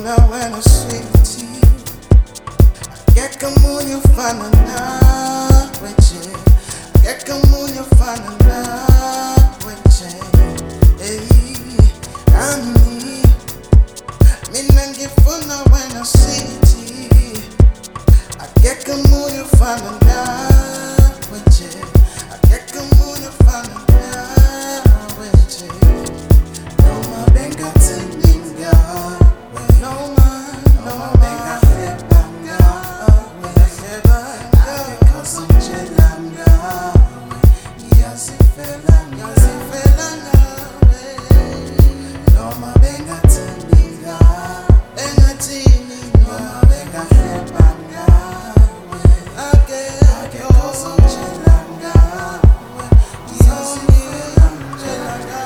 ngifuna wena sweetie, akekho omunye ufana nawe nje, akekho omunye ufana nawe nje. Hey, mina ngifuna wena sweetie, akekho omunye ufana nawe nje, akekho omunye ufana nawe nje. Noma bengathini ngawe, noma bengahleba ngawe, akekho ozongitshela ngawe, ngiyazifela ngawe. Noma bengathini ngawe, noma bengahleba ngawe, akekho ozongitshela ngawe, ngiyazifela ngawe.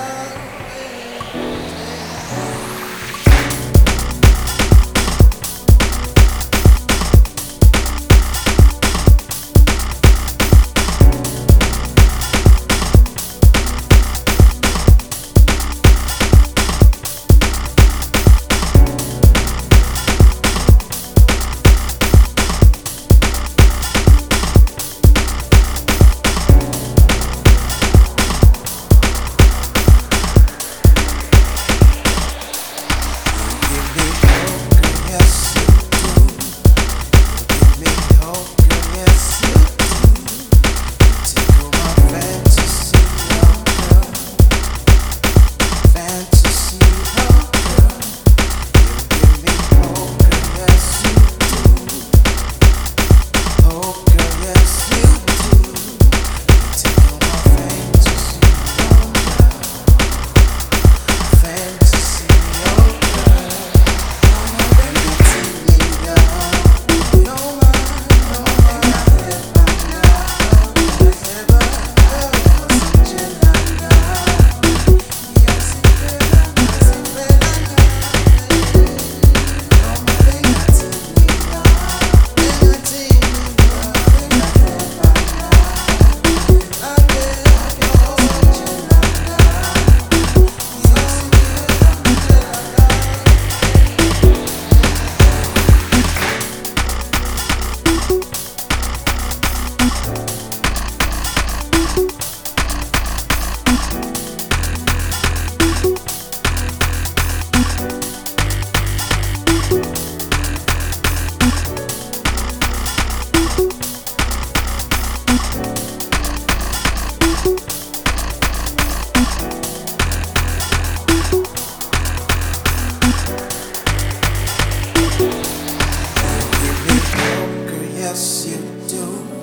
Yes, you do.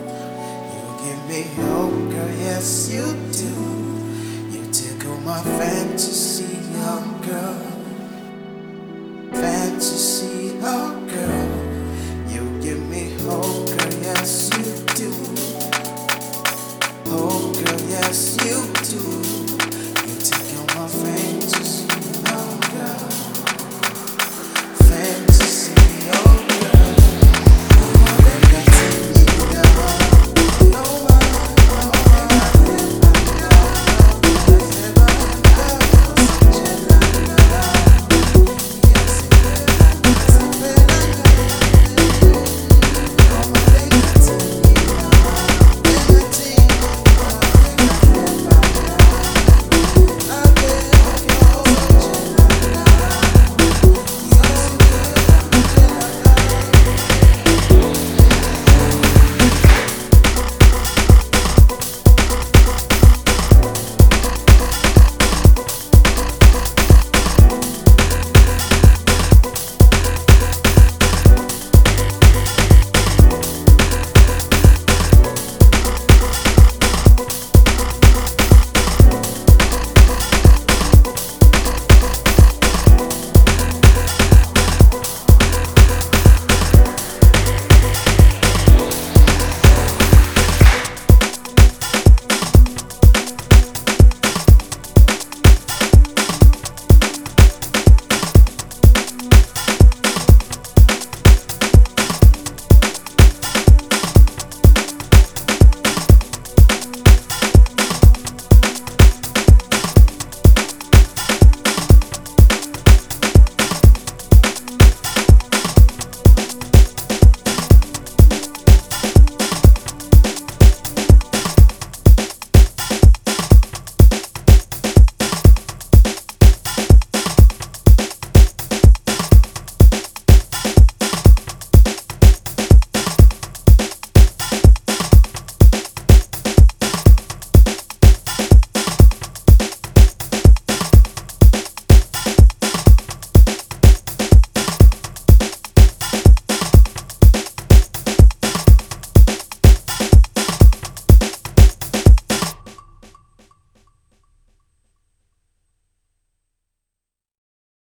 You give me hope, girl, yes, you do. You tickle my fantasy, young girl. Fantasy, oh.